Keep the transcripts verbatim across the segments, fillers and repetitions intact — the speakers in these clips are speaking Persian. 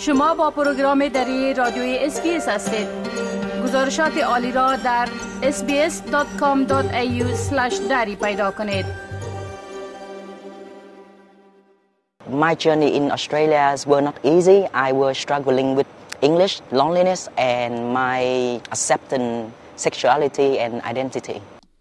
شما با پروگرام دری رادیوی اس بی اس هستید. گزارشات عالی را در اس بی اس دات کام دات ای یو اسلش dari پیدا کنید. My journey in Australia were not easy. I was struggling with English, loneliness, and my accepting sexuality and identity.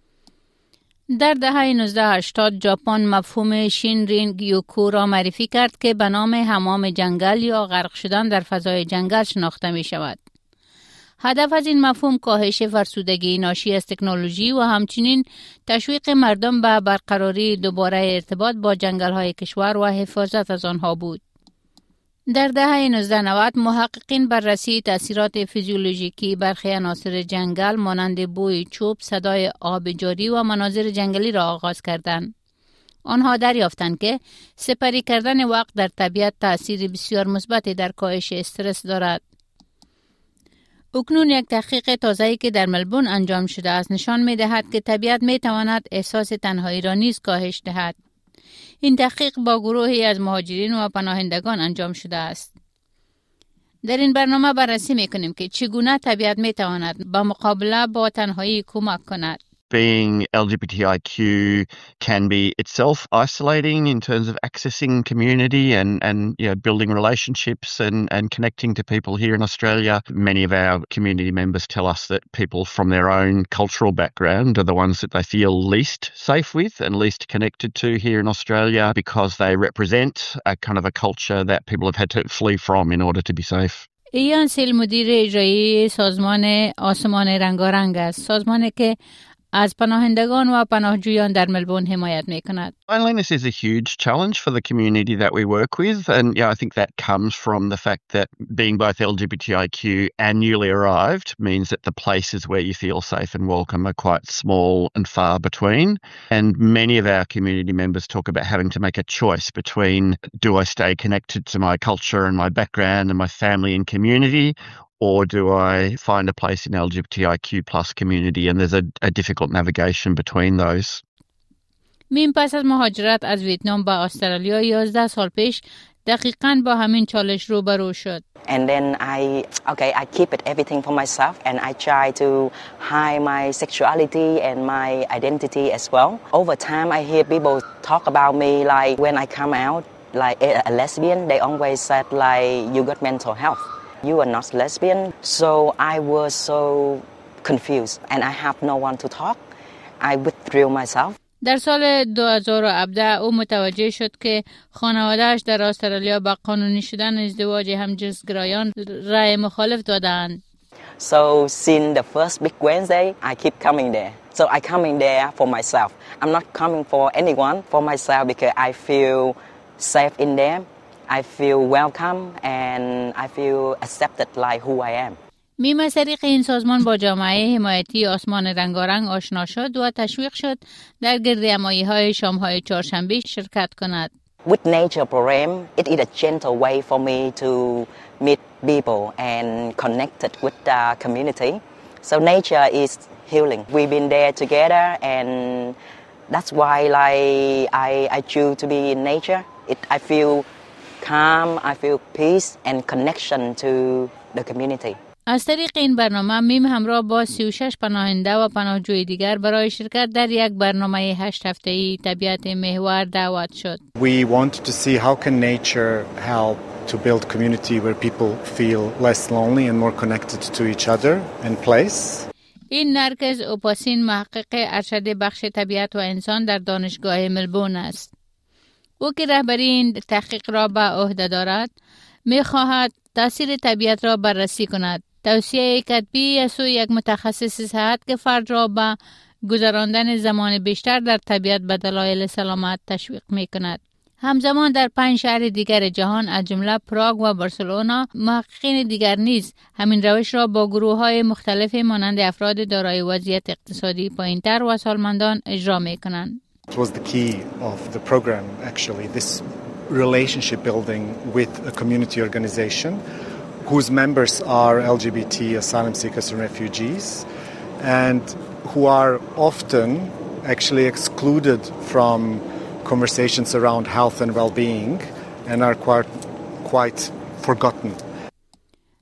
در دهه نوزده هشتاد ژاپن مفهوم شینرین گیوکو را معرفی کرد که به نام حمام جنگل یا غرق شدن در فضای جنگل شناخته می شود. هدف از این مفهوم کاهش فرسودگی ناشی از تکنولوژی و همچنین تشویق مردم به برقراری دوباره ارتباط با جنگل‌های کشور و حفاظت از آنها بود. در دهه نوزده نود محققین بررسی تأثیرات فیزیولوژیکی برخی عناصر جنگل مانند بوی چوب، صدای آب جاری و مناظر جنگلی را آغاز کردند. آنها دریافتند که سپری کردن وقت در طبیعت تأثیر بسیار مثبتی در کاهش استرس دارد. اکنون یک تحقیق تازه‌ای که در ملبورن انجام شده است نشان می‌دهد که طبیعت می‌تواند احساس تنهایی را نیز کاهش دهد. این تحقیق با گروهی از مهاجرین و پناهندگان انجام شده است. در این برنامه بررسی می‌کنیم که چگونه طبیعت می‌تواند به مقابله با تنهایی کمک کند. Being L G B T I Q can be itself isolating in terms of accessing community and, and you know, building relationships and, and connecting to people here in Australia. Many of our community members tell us that people from their own cultural background are the ones that they feel least safe with and least connected to here in Australia because they represent a kind of a culture that people have had to flee from in order to be safe. ایان سیل مدیر اجرایی سازمان آسمان رنگارنگ است. سازمانی که از پناهندگان و پناهجویان در ملبورن حمایت می‌کند. Loneliness is a huge challenge for the community that we work with, and yeah, I think that comes from the fact that being both L G B T I Q and newly arrived means that the places where you feel safe and welcome are quite small and far between. And many of our community members talk about having to make a choice between do I stay connected to my culture and my background and my family and community, or do I find a place in L G B T I Q plus community? And there's a, a difficult navigation between those. میم پس از مهاجرت از ویتنام به استرالیا یازده سال پیش دقیقاً با همین چالش روبرو شد. And then I, okay, I keep it everything for myself and I try to hide my sexuality and my identity as well. Over time, I hear people talk about me like when I come out, like a, a lesbian, they always said like, you got mental health. You are not lesbian. So I was so confused and I have no one to talk. I withdrew myself. در سال دو هزار و هفده او متوجه شد که خانواده‌اش در استرالیا با قانونی شدن ازدواج همجنسگرایان رأی مخالف دادند. So since the first big Wednesday, I keep coming there. So I coming there for myself. I'm not coming for anyone, for myself because I feel safe in there. I feel welcome and I feel accepted like who I am. میم از طریق این سازمان با جامعه حمایتی آسمان رنگارنگ آشنا شد و تشویق شد در گردهمایی‌های شام‌های چهارشنبه شرکت کند. With nature program, it is a gentle way for me to meet people and connected with the community. So nature is healing. We've been there together and that's why like I I choose to be in nature. It I feel calm, I feel peace and connection to the community. از طریق این برنامه میم همراه با سی و شش پناهنده و پناهجوی دیگر برای شرکت در یک برنامه هشت هفته‌ای طبیعت محور دعوت شد. We want to see how can nature help to build community where people feel less lonely and more connected to each other and place. این نرگس اوپاسین محقق ارشد بخش طبیعت و انسان در دانشگاه ملبورن است. او که رهبری این تحقیق را به عهده دارد، می‌خواهد تأثیر طبیعت را بررسی کند. توصیه کتبی از سوی یک متخصص صحت که فرد را به گذراندن زمان بیشتر در طبیعت به دلایل سلامت تشویق می‌کند. همزمان در پنج شهر دیگر جهان از جمله پراگ و بارسلونا محققین دیگر نیز همین روش را با گروه‌های مختلف مانند افراد دارای وضعیت اقتصادی پایین‌تر و سالمندان اجرا می‌کنند. It was the key of the program actually, this relationship building with a community organization whose members are L G B T asylum seekers and refugees and who are often actually excluded from conversations around health and well-being and are quite quite forgotten.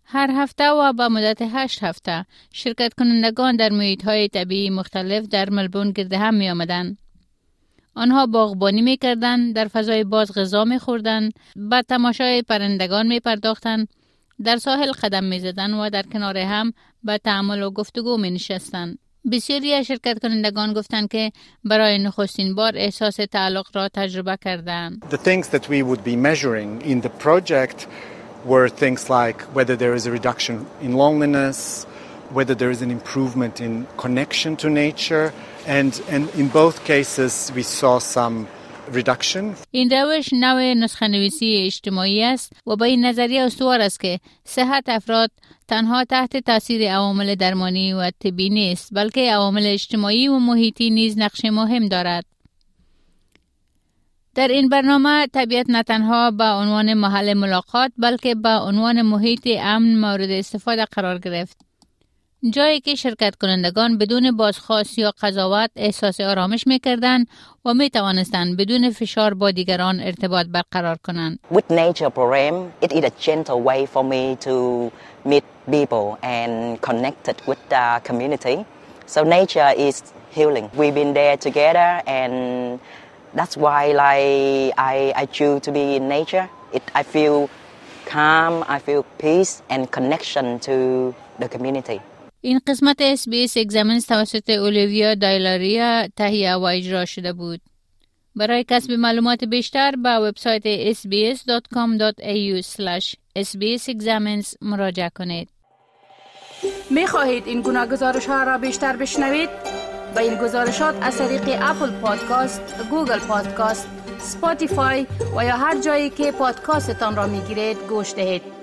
هر هفته و به مدت هشت هفته شرکت کنندگان در محیط‌های طبیعی مختلف در ملبورن گرد هم می آمدند. آنها باغبانی می کردند، در فضای باز غذا می خوردند، به تماشای پرندگان می پرداختند، در ساحل قدم می زدند و در کنار هم به تأمل و گفتگو می نشستند. بسیاری از شرکت کنندگان گفتند که برای نخستین بار احساس تعلق را تجربه کردند. The things that we would be measuring in the project were things like whether there is a reduction in loneliness, whether there is an improvement in connection to nature, and and in both cases we saw some reduction. این روش نوع نسخه‌نویسی اجتماعی است و با این نظریه استوار است که صحت افراد تنها تحت تاثیر عوامل درمانی و طبی نیست، بلکه عوامل اجتماعی و محیطی نیز نقش مهم دارد. در این برنامه طبیعت نه تنها به عنوان محل ملاقات بلکه به عنوان محیط امن مورد استفاده قرار گرفت. جایی که شرکت کنندگان بدون بازخواست یا قضاوت احساس آرامش می‌کردند و می‌توانستند بدون فشار با دیگران ارتباط برقرار کنند. With nature program, it is a gentle way for me to meet people and connected with the community. So nature is healing. We've been there together and that's why like I I choose to be in nature. It I feel calm, I feel peace and connection to the community. این قسمت اس بی اس اگزامنز توسط اولیویا دایلاریا تهیه و اجرا شده بود. برای کسب معلومات بیشتر به وبسایت اس بی اس دات کام دات ای یو اسلش اس بی اس examens مراجعه کنید. می خواهید این گناه گزارش ها را بیشتر بشنوید؟ با این گزارشات از طریق اپل پادکاست، گوگل پادکاست، سپاتیفای و یا هر جایی که پادکاستتان را می گیرید گوش دهید.